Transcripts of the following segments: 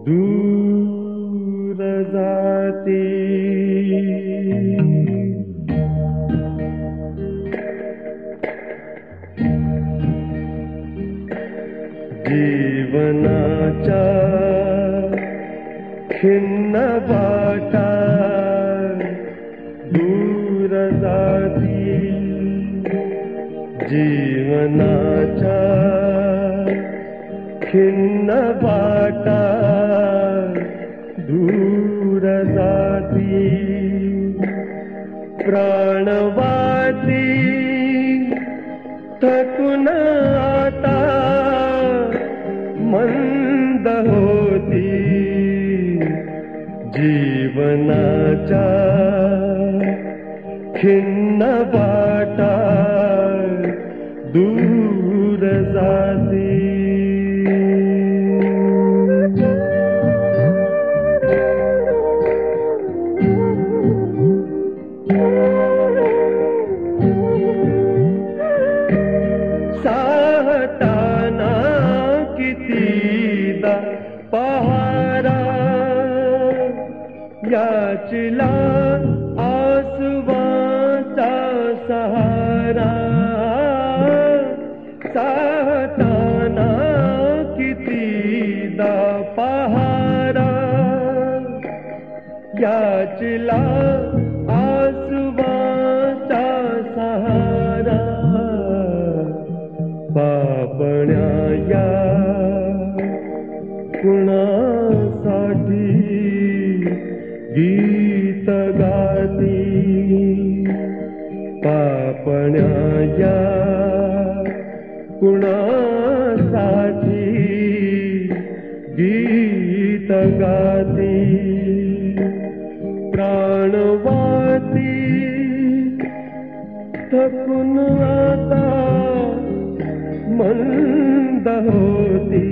दूर जाती. जीवनाच्या खिन्न वाटा दूर जाती. जीवनाच्या खिन्न वाटा दूर जाती. प्राणवाती थकून आता मंद होती. जीवनाच्या खिन्न वाटा दूर जाती. साहताना कितीदा पहारा याचला आसवांचा सहारा. साहताना कितीदा पहारा याचला आसवांचा सहारा. पापण्या या कुणासाठी गीत गाती. पापण्या या कुणासाठी गीत गाती. प्राणवाती थकून आता मंद होती.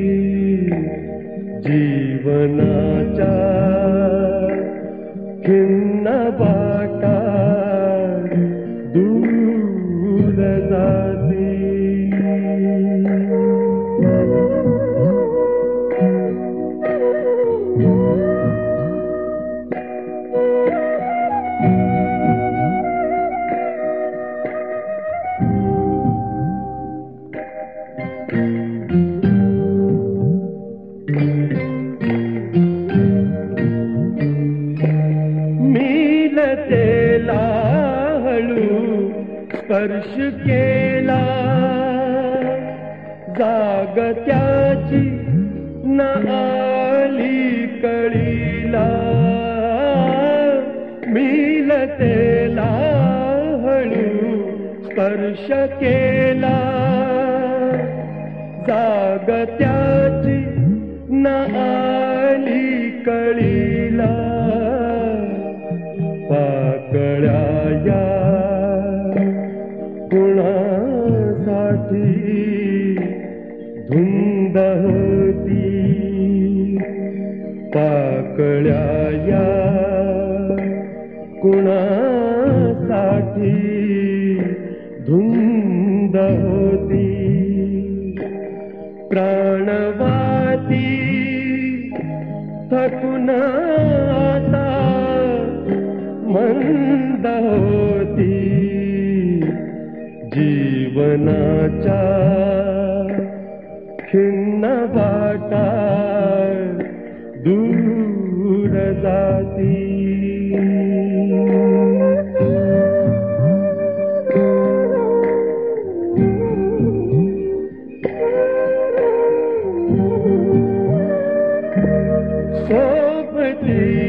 जीवनाच्या खिन्न वाटा दूर जाती. मिलतेला हळू स्पर्श केला जागत्याची न आली कळीला. मिलतेला हळू स्पर्श केला जागत्याची न आली कळीला. पाकळ्या या कुणासाठी धुंद होती. पाकळ्या या कुणासाठी धुंद होती. प्राणवाती थकून आता मंद होती. जीवनाच्या खिन्न वाटा दूर जाती. सोबती